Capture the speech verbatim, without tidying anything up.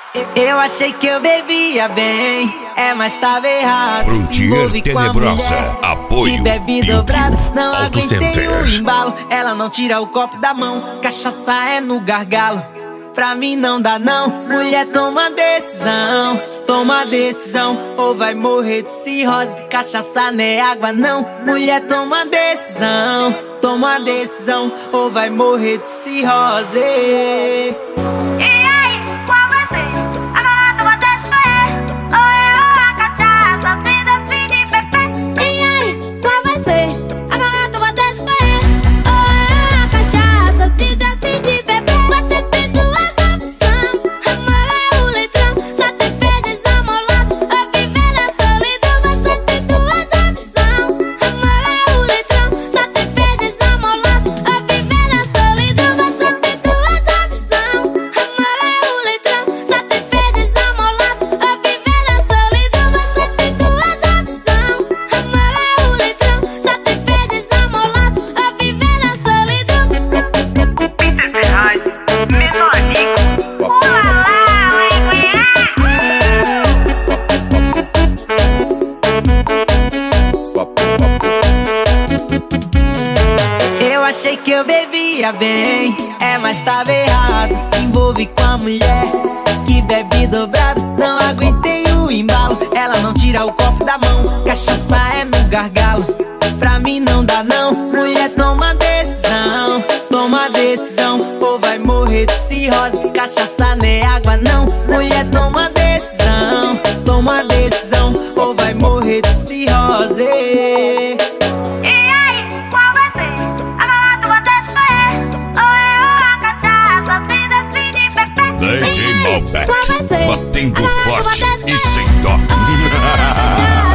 Eu achei que eu bebia bem, é, mas tava errado. Frontier Tenebrosa, apoio que bebe dobrado, não Auto aguentei Center. o embalo. Ela não tira o copo da mão, cachaça é no gargalo. Pra mim não dá não, mulher toma decisão. Toma decisão, ou vai morrer de cirrose. Cachaça não é água não, mulher toma decisão. Toma decisão, ou vai morrer de cirrose. Eu achei que eu bebia bem, é, mas tava errado. Se envolve com a mulher que bebe dobrado, não aguentei o embalo. Ela não tira o copo da mão, cachaça é no gargalo. Pra mim não dá não, mulher toma decisão. Toma decisão, ou vai morrer de cirrose. Cachaça não é água não, mulher toma decisão. Toma decisão, ou vai morrer de cirrose. D J Malbec, batendo forte e sem dó.